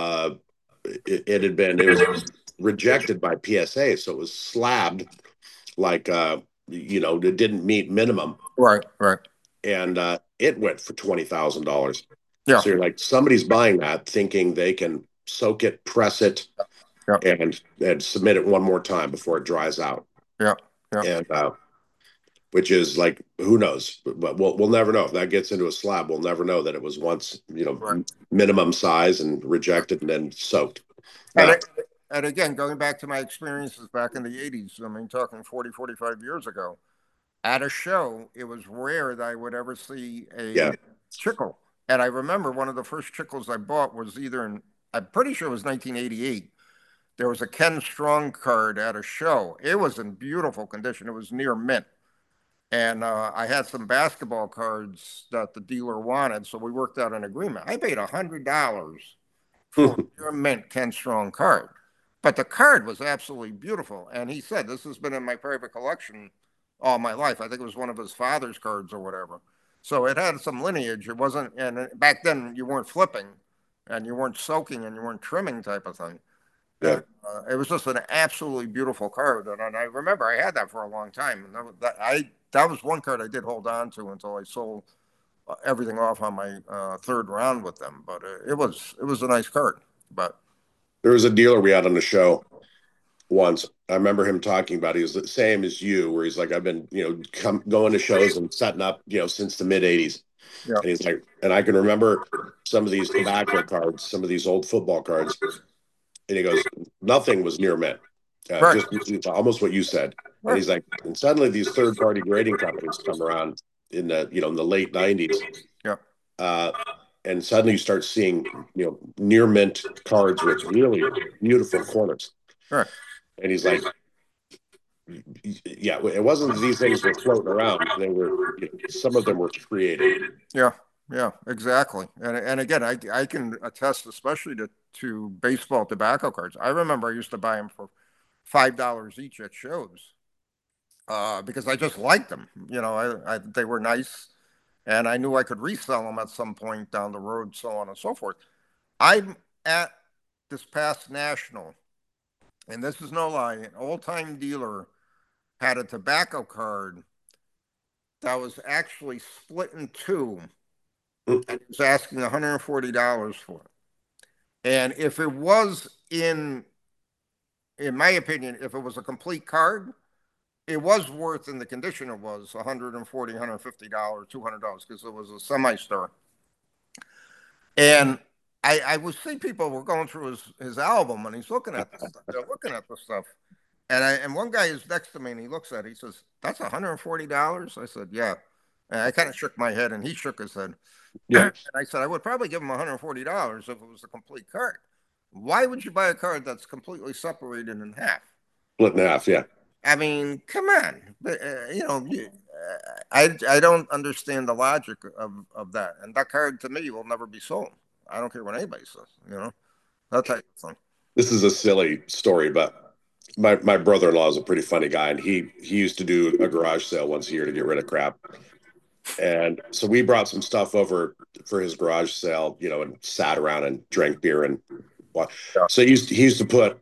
it was rejected by PSA. So it was slabbed like, it didn't meet minimum. Right. And it went for $20,000. Yeah. So you're like, somebody's buying that thinking they can soak it, press it, and submit it one more time before it dries out. Yeah. And which is like, who knows? But we'll never know if that gets into a slab. We'll never know that it was once, minimum size and rejected and then soaked. And again, going back to my experiences back in the 80s, I mean, talking 40, 45 years ago, at a show, it was rare that I would ever see a Chickle. And I remember one of the first Chickles I bought was I'm pretty sure it was 1988. There was a Ken Strong card at a show. It was in beautiful condition. It was near mint. And I had some basketball cards that the dealer wanted, so we worked out an agreement. I paid $100 for a near mint Ken Strong card. But the card was absolutely beautiful. And he said, this has been in my private collection all my life. I think it was one of his father's cards or whatever. So it had some lineage. It wasn't, and back then you weren't flipping and you weren't soaking and you weren't trimming type of thing. Yeah. It was just an absolutely beautiful card. And I remember I had that for a long time. And that was one card I did hold on to until I sold everything off on my third round with them. But it was a nice card. But there was a dealer we had on the show once. I remember him talking about, he was the same as you, where he's like, I've been, going to shows and setting up, since the mid 80s. Yeah. And he's like, and I can remember some of these tobacco cards, some of these old football cards. And he goes, nothing was near mint. Right. Just almost what you said. And he's like, and suddenly these third-party grading companies come around in the late 90s. Yeah. And suddenly you start seeing, near mint cards with really beautiful corners. Sure. And he's like, yeah, it wasn't that these things were floating around. They were, some of them were created. Yeah. Yeah, exactly. And again, I can attest, especially to baseball tobacco cards. I remember I used to buy them for $5 each at shows because I just liked them. They were nice, and I knew I could resell them at some point down the road, so on and so forth. I'm at this past national, and this is no lie, an old-time dealer had a tobacco card that was actually split in two, and he was asking $140 for it. And if it was in my opinion, if it was a complete card, it was worth, in the condition it was, $140, $150, $200 because it was a semi-star. And I would see people were going through his album, and he's looking at the stuff. They're looking at the stuff. And one guy is next to me, and he looks at it. He says, "That's $140?" I said, "Yeah." And I kind of shook my head, and he shook his head. Yeah. And I said, "I would probably give him $140 if it was a complete card. Why would you buy a card that's completely separated in half?" Split in half, yeah. I mean, come on. But, I don't understand the logic of that. And that card, to me, will never be sold. I don't care what anybody says, that type of thing. This is a silly story, but my brother-in-law is a pretty funny guy, and he used to do a garage sale once a year to get rid of crap. And so we brought some stuff over for his garage sale, and sat around and drank beer and what. Yeah. So he used to put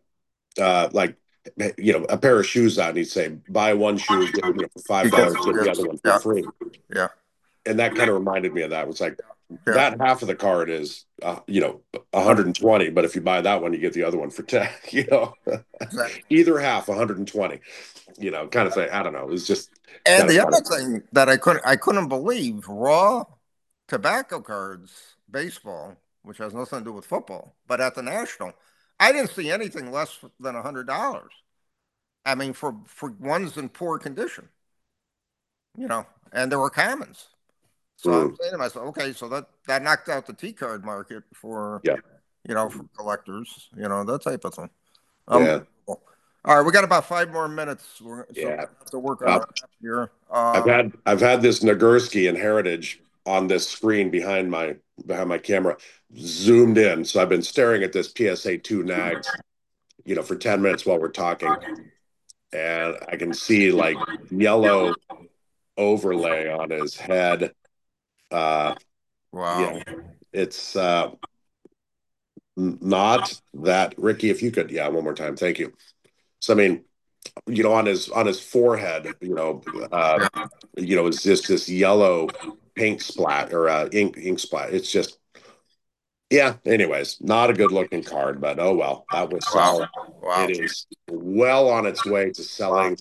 a pair of shoes out, and he'd say, buy one shoe, for $5, get the other one for free. Yeah. And that kind of reminded me of that. It was like, that half of the card is, 120, but if you buy that one, you get the other one for 10, exactly. Either half, 120, kind of thing. I don't know. It was just. And the other thing that I couldn't believe, raw tobacco cards, baseball, which has nothing to do with football, but at the National, I didn't see anything less than $100. I mean, for ones in poor condition, and there were commons. So I'm saying to myself, okay, so that knocked out the T card market for, for collectors, that type of thing. Yeah. All right, we got about 5 more minutes. So we have to work on that here. I've had this Nagurski and Heritage on this screen behind my camera zoomed in, so I've been staring at this PSA 2 Nags, for 10 minutes while we're talking, and I can see like yellow overlay on his head. Wow. Yeah, it's not that. Ricky, if you could, one more time, thank you. So I mean, on his forehead, it's just this yellow paint splat or ink splat. It's just, anyways, not a good looking card, but oh well, that was wow. It is well on its way to selling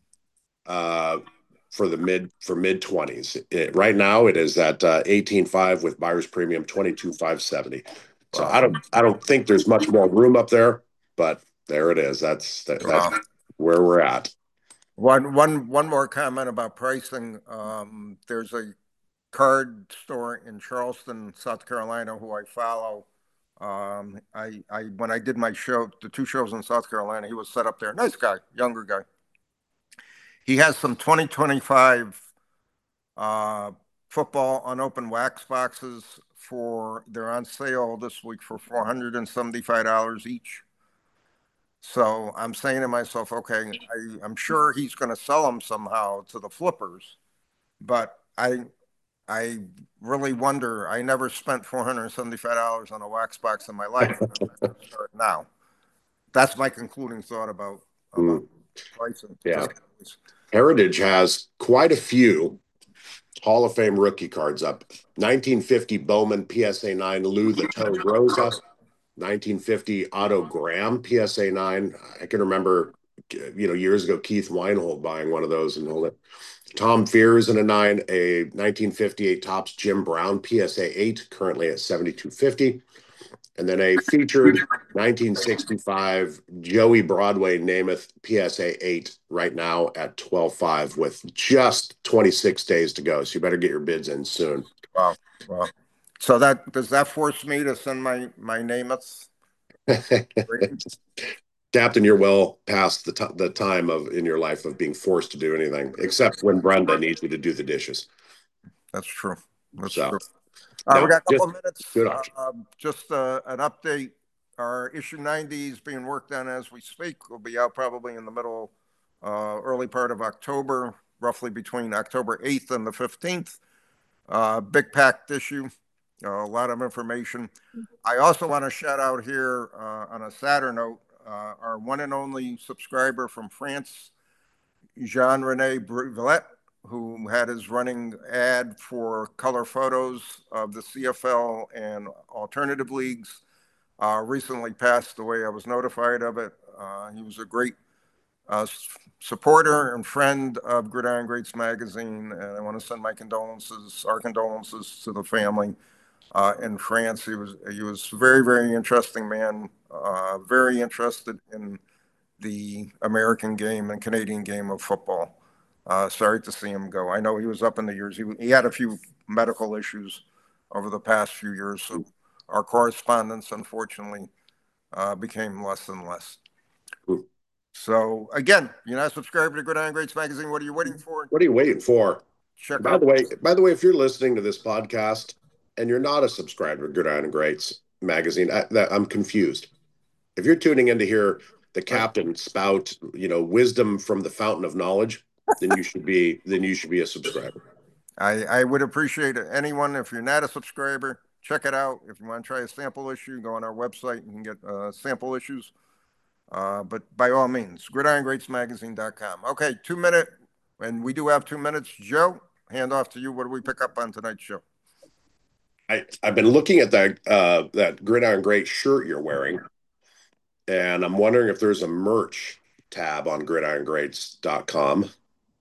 for mid 20s. Right now it is at 18.5 with buyer's premium 22,570. So I don't think there's much more room up there, but there it is. That's where we're at. One more comment about pricing. There's a card store in Charleston, South Carolina, who I follow. When I did my show, the 2 shows in South Carolina, he was set up there. Nice guy, younger guy. He has some 2025 football unopened wax boxes they're on sale this week for $475 each. So I'm saying to myself, okay, I'm sure he's going to sell them somehow to the flippers, but I really wonder. I never spent $475 on a wax box in my life. Start now. That's my concluding thought about pricing. Yeah. Heritage has quite a few Hall of Fame rookie cards up. 1950 Bowman PSA 9 Lou the Toad Rosa. 1950 Otto Graham PSA 9. I can remember, years ago, Keith Weinhold buying one of those and hold it. Tom Fears in a 9. A 1958 Topps Jim Brown PSA 8, currently at 72.50. And then a featured 1965 Joey Broadway Namath PSA 8 right now at 12.5 with just 26 days to go. So you better get your bids in soon. Wow. So does that force me to send my Namaths? Captain, you're well past the time in your life of being forced to do anything, except when Brenda needs you to do the dishes. That's true. That's so, true. All right, no, we got a couple of minutes. Good just an update. Our issue 90 is being worked on as we speak. We'll be out probably in the middle, early part of October, roughly between October 8th and the 15th. Big packed issue. A lot of information. I also want to shout out here on a sadder note, our one and only subscriber from France, Jean-René Brivelet, who had his running ad for color photos of the CFL and alternative leagues, recently passed away. I was notified of it. He was a great supporter and friend of Gridiron Greats magazine, and I want to send our condolences to the family in France. He was a very, very interesting man, very interested in the American game and Canadian game of football. Sorry to see him go. I know he was up in the years. He had a few medical issues over the past few years, so our correspondence, unfortunately, became less and less. Ooh. So, again, you're not subscribed to Gridiron Greats magazine. What are you waiting for? What are you waiting for? By the way, if you're listening to this podcast and you're not a subscriber to Gridiron Greats magazine, I'm confused. If you're tuning in to hear the captain spout, wisdom from the fountain of knowledge, then you should be a subscriber. I would appreciate anyone. If you're not a subscriber, check it out. If you want to try a sample issue, go on our website. You can get sample issues. But by all means, gridirongreatsmagazine.com. Okay, 2 minute, and we do have 2 minutes. Joe, hand off to you. What do we pick up on tonight's show? I've been looking at that Gridiron Great shirt you're wearing, and I'm wondering if there's a merch tab on gridirongreats.com.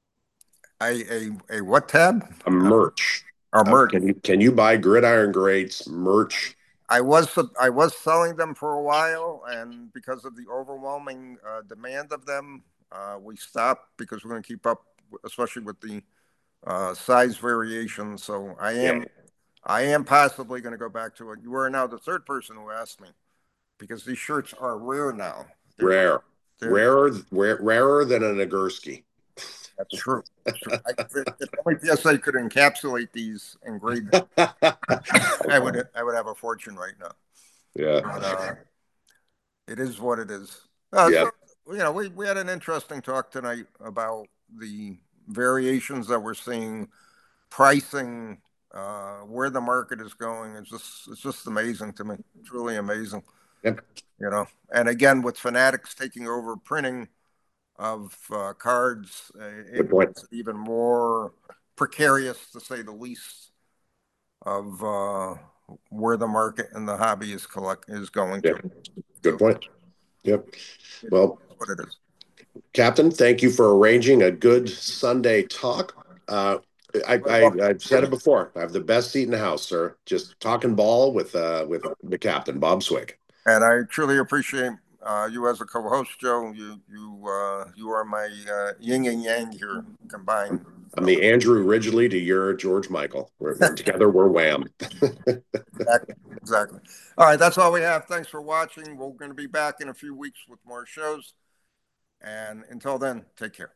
A what tab? A merch. Merch. Can you buy Gridiron Greats merch? I was selling them for a while, and because of the overwhelming demand of them, we stopped because we're going to keep up, especially with the size variation. So I am possibly going to go back to it. You are now the third person who asked me, because these shirts are rare now. Rarer than a Nagurski. That's true. If only PSA could encapsulate these and grade them, I would have a fortune right now. Yeah. But, it is what it is. Yeah. So, we had an interesting talk tonight about the variations that we're seeing, pricing, where the market is going. It's just amazing to me. It's really amazing. Yep. And again, with Fanatics taking over printing of cards, it's even more precarious, to say the least, of where the market and the hobby is going to. Good point. Yep. Well, what it is. Captain, thank you for arranging a good Sunday talk. I've said it before. I have the best seat in the house, sir. Just talking ball with the captain, Bob Swig. And I truly appreciate you as a co-host, Joe. You are my yin and yang here combined. I'm the Andrew Ridgely to your George Michael. We're together, we're Wham. Exactly. All right, that's all we have. Thanks for watching. We're going to be back in a few weeks with more shows. And until then, take care.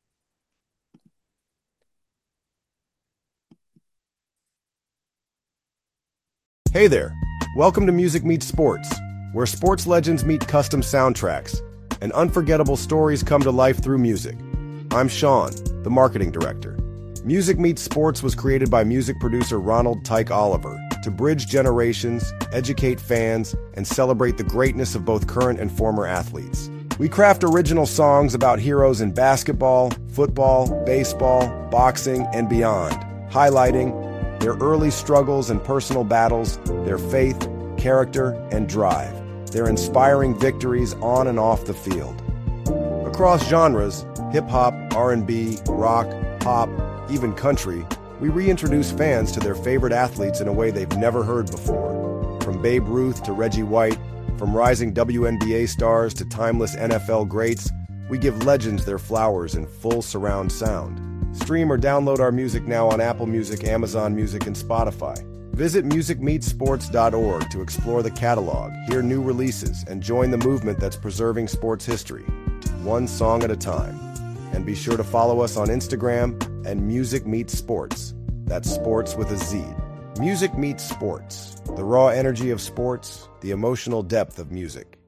Hey there. Welcome to Music Meets Sports, where sports legends meet custom soundtracks and unforgettable stories come to life through music. I'm Sean, the marketing director. Music Meets Sports was created by music producer Ronald Tyke Oliver to bridge generations, educate fans, and celebrate the greatness of both current and former athletes. We craft original songs about heroes in basketball, football, baseball, boxing, and beyond, highlighting their early struggles and personal battles, their faith, character, and drive, their inspiring victories on and off the field. Across genres, hip-hop, R&B, rock, pop, even country, we reintroduce fans to their favorite athletes in a way they've never heard before. From Babe Ruth to Reggie White, from rising WNBA stars to timeless NFL greats, we give legends their flowers in full surround sound. Stream or download our music now on Apple Music, Amazon Music, and Spotify. Visit musicmeetsports.org to explore the catalog, hear new releases, and join the movement that's preserving sports history, one song at a time. And be sure to follow us on Instagram and Music Meets Sports. That's sports with a Z. Music Meets Sports. The raw energy of sports, the emotional depth of music.